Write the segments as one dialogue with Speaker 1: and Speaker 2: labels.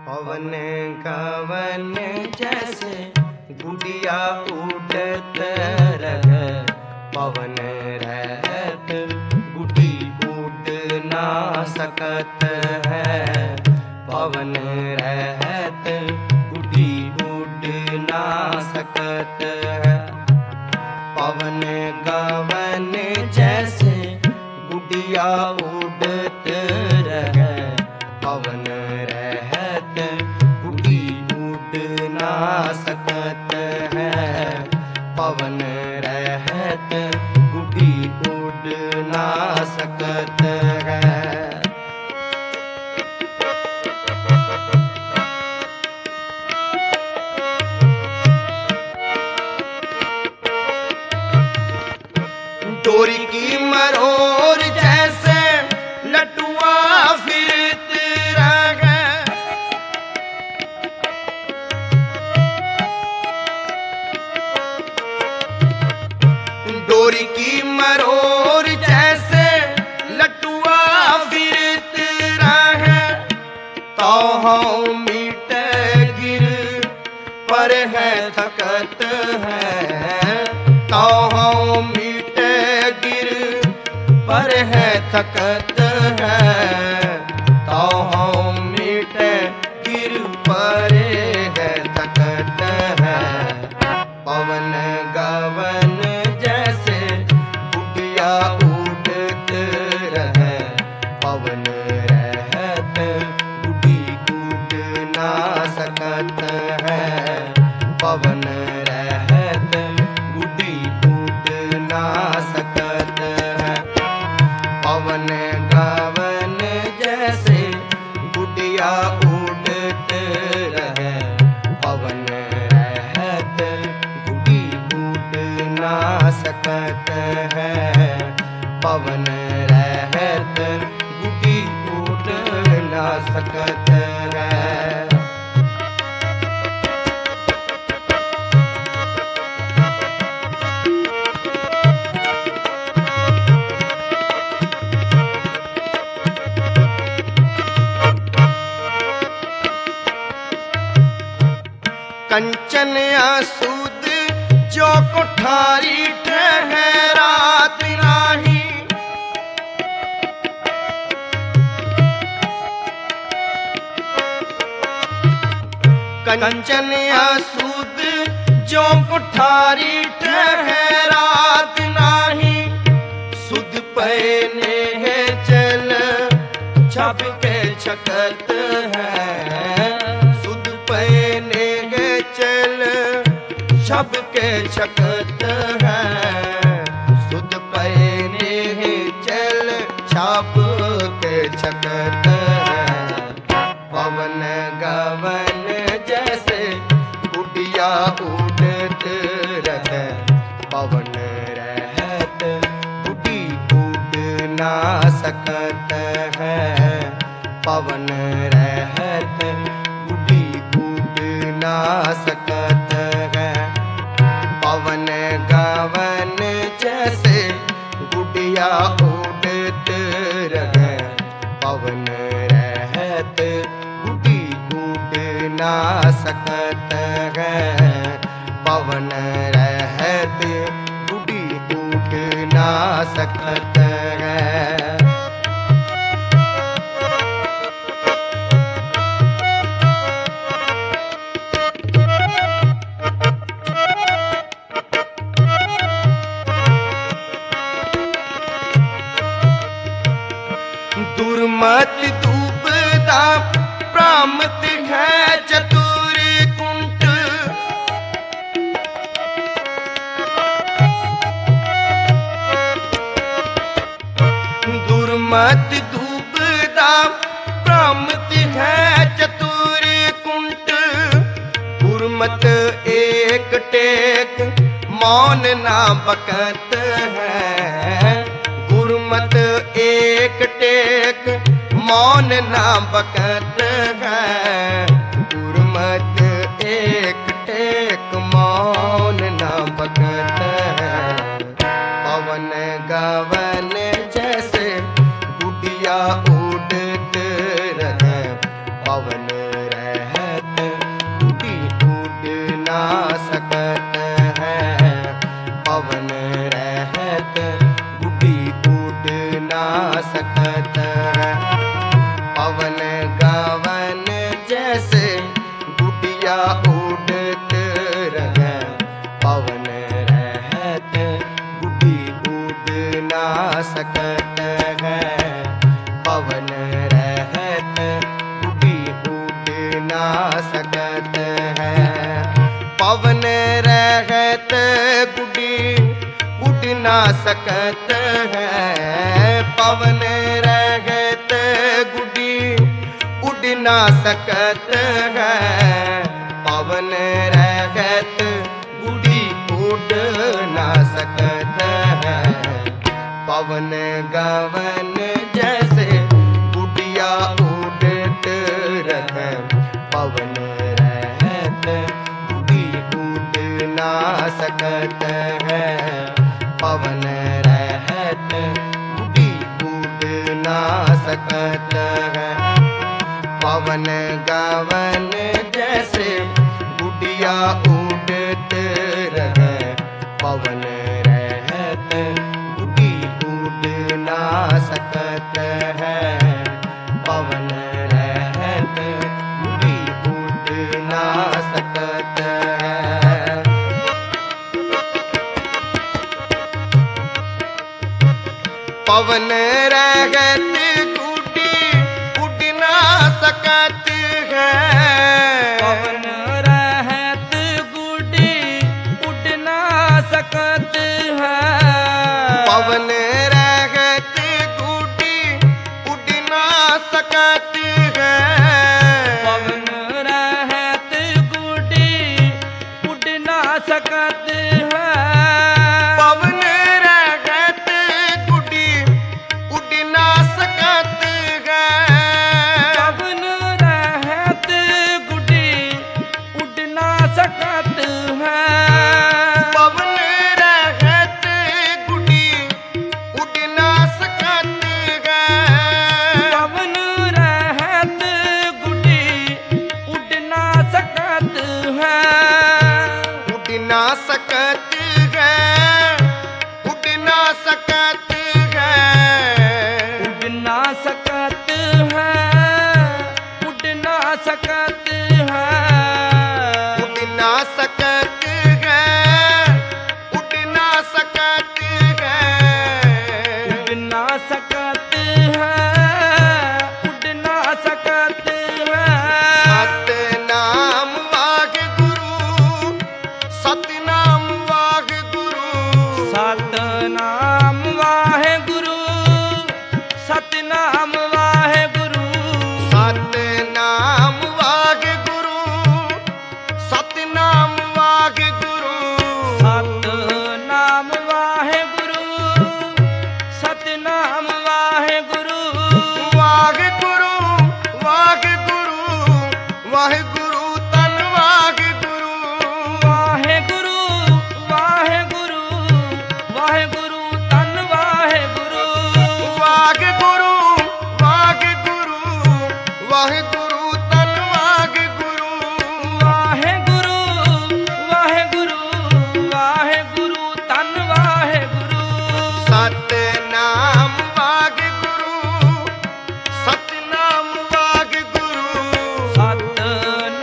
Speaker 1: पवन गवन जैसे गुड़िया उड़त रहे, पवन रहत गुड़ी उड़ ना सकत है। पवन रहत गुड़ी उड़ ना सकत है। पवन गवन जैसे गुड़िया उड़त रहे, पवन रहत गुड़ी उड़ ना सकत है। पवन रहत गुड़ी उड़ ना सकत है। डोरी की मरोर जैसे लटुआ फिरत रहे, डोरी की मरोर जैसे लटुआ फिरत रहे। तो मीट गिर पर है थकत है, तो मीट गिर पर है थकत है। तो मीट गिर पर है थकत है। पवन गवन जैसे गुड़िया उड़त रहे, पवन रहत गुड़ी उड़ ना सकत है। पवन रहत गुड़ी उड़ ना सकत है। पवन गवन जैसे गुड़िया उड़त रहे, पवन रहत गुड़ी उड़ ना सकत है। पवन रहत गुड़ी उड़ ना सकत है। कंचन आसूद जो कोठारी ठहरात नाही, कंचन आसूद जो कोठारी ठहरात नाही। सुध पहने है चल छप के छकत है, सुध पहने है चल छप के छकत है। सुध पहने है चल छाप के छकत है। पवन गवन जैसे गुड़िया उड़त रहे, पवन रहत गुड़ी उड़ ना सकत है। पवन रहत गुड़ी उड़ ना सकत है। पवन गवन जैसे गुड़िया उड़त रहे, पवन रहत गुड़ी उड़ ना सकत है। पवन रहत गुड़ी उड़ ना सकत है। दुर्मत दुबदा प्रामत है चतुर कुंट, दुर्मत दुबदा प्रामत है चतुर कुंट। गुरमत एक टेक मौन ना बकत है, गुरमत एक टेक मौन ना बकत है। गुरमत एक टेक मौन ना बकत है। पवन गवन जैसे गुड़िया उड़त रहे, पवन रह गावन जैसे गुडिया उड़त रहे, पवन रहत गुडी उड़ ना सकत है। पवन रहत गुडी उड़ ना सकत है। पवन रहत गुडी उड़ ना सकत है। पवन रहत गुडी उड़ ना सकत है। पवन रहत गुडी उड़ ना सकत है। पवन गावन जैसे गुडिया उड़त रहे, पवन रहत गुडी उड़ ना सकत है। पवन रहत गुडी उड़ ना सकत है। पवन गावन जैसे गुडिया उड़त रहे, पवन रहत गुडी उड़ ना सकत है। पवन रहत गुडी उड़ ना सकत है। पवन रहत गुडी उड़ ना सकत है।
Speaker 2: पवन रहत गुडी उड़ ना सकत है।
Speaker 1: पवन रहत गुडी उड़ ना सकत है।
Speaker 2: पवन रहत गुडी उड़ ना सकत है।
Speaker 1: पवन रहत गुडी उड़ ना सकत है।
Speaker 2: पवन रहत गुडी उड़ ना सकत है।
Speaker 1: पवन रहत गुडी उड़ ना सकत है।
Speaker 2: पवन रहत गुडी उड़ ना सकत है।
Speaker 1: उड़ ना सकत है। उड़ ना सकत है।
Speaker 2: उड़ ना सकत है। उड़ ना सकत है।
Speaker 1: उड़ ना सकत है। उड़ ना सकत है।
Speaker 2: उड़ ना सकत है। उड़ ना सकत है।
Speaker 1: सतनाम वाहिगुरु, सतनाम वाहिगुरु।
Speaker 2: सतनाम वाहेगुरु। सतनाम वाहेगुरु।
Speaker 1: सतनाम वाहिगुरु, सतनाम वाहिगुरु।
Speaker 2: सतनाम वाहेगुरु। सतनाम वाहेगुरु।
Speaker 1: वाहिगुरु वाहिगुरु वाहिगुरु तन वाहिगुरु।
Speaker 2: वाहेगुरु वाहेगुरु वाहेगुरु तन वाहेगुरु।
Speaker 1: वाहिगुरु वाहिगुरु वाहिगुरु तन वाहिगुरु।
Speaker 2: वाहेगुरु वाहेगुरु वाहेगुरु तन वाहेगुरु।
Speaker 1: सतनाम वाहिगुरु, सतनाम वाहिगुरु।
Speaker 2: सतनाम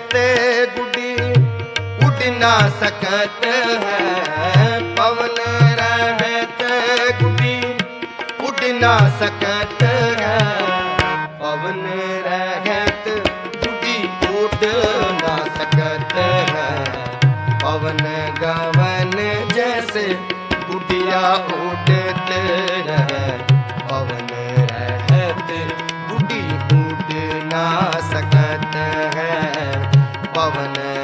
Speaker 1: रहते गुडी उड़ ना सकत है। पवन रहते गुडी उड़ ना सकत है। पवन रहत गुडी उड़ ना सकत है। पवन गवन जैसे गुडिया उड़ते रहे। पवन रहत गुडी उड़ ना सकत है। पवन